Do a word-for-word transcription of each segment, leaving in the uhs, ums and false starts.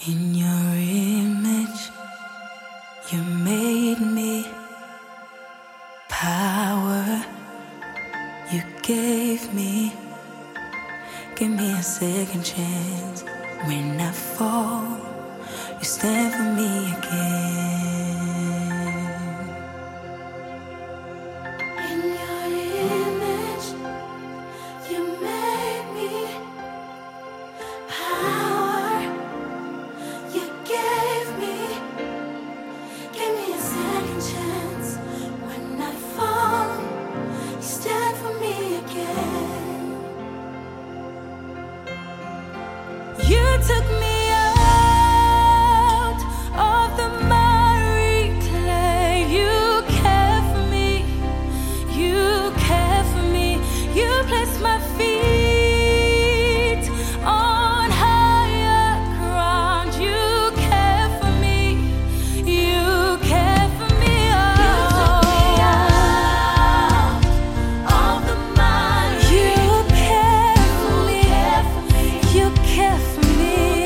In your image, you made me. Power you gave me. Give me a second chance. When I fall, you stand for me again. In your image, you made me. Power you gave me. Give me a second chance. When I fall, you stand for me again. You took me out of the miry clay. You care for me. You care for me. You placed my feet on higher ground. You care for me. You care for me. Oh. You took me out of the miry. You care for me. You care for me.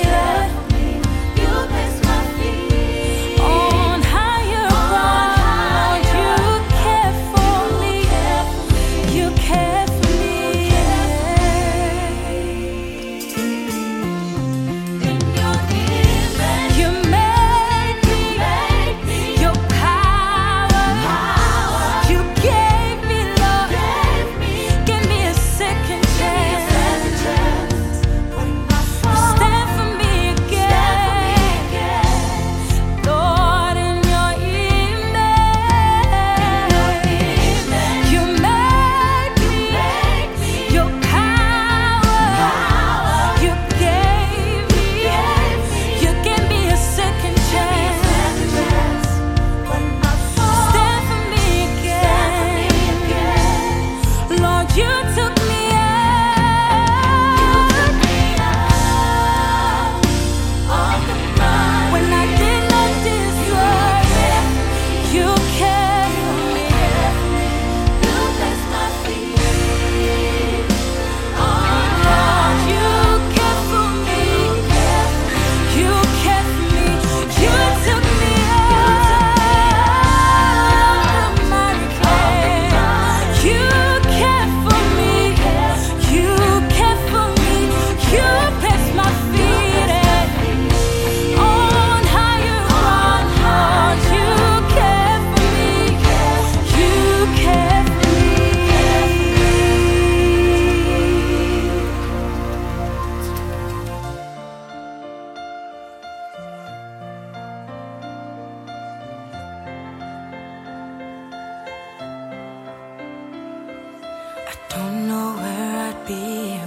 Don't know where I'd be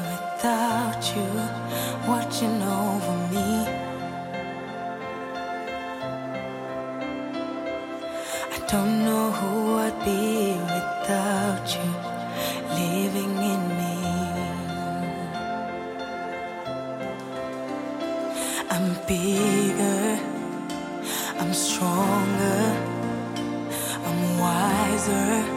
without you watching over me. I don't know who I'd be without you living in me. I'm bigger, I'm stronger, I'm wiser.